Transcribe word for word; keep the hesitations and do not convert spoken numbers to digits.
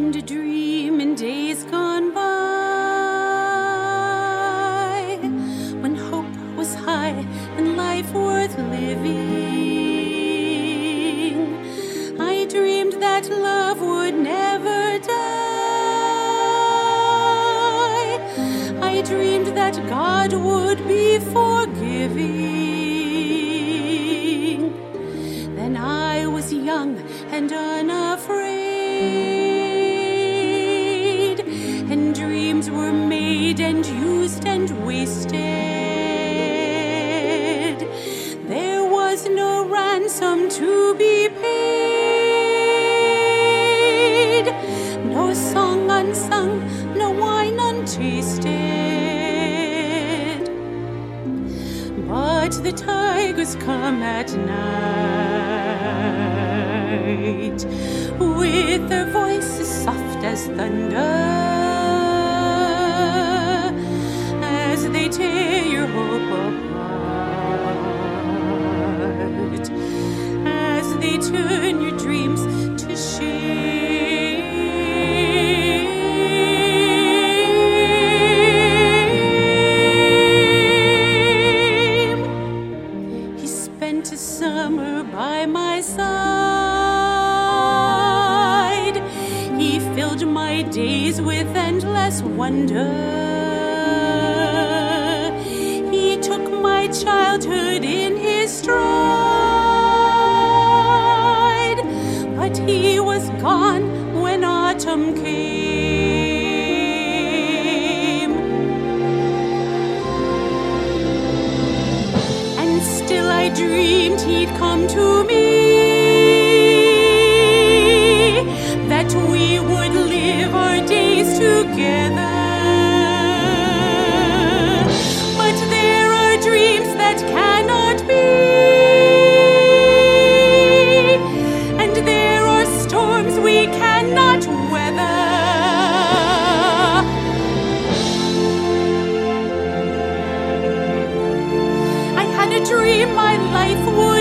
dreamed a dream in days gone by, when hope was high and life worth living. I dreamed that love would never die. I dreamed that God would be forgiving. Then I was young and unafraid, and dreams were made and used and wasted. There was no ransom to be paid, no song unsung, no wine untasted. But the tigers come at night, with their voices soft as thunder, as they tear your hope apart, as they turn your dreams to shame. He spent a summer by my side. He filled my days with endless wonder. He took my childhood in his stride, but he was gone when autumn came. And still I dreamed he'd come to me, that we would live our days together. But there are dreams that cannot be, and there are storms we cannot weather. I had a dream my life would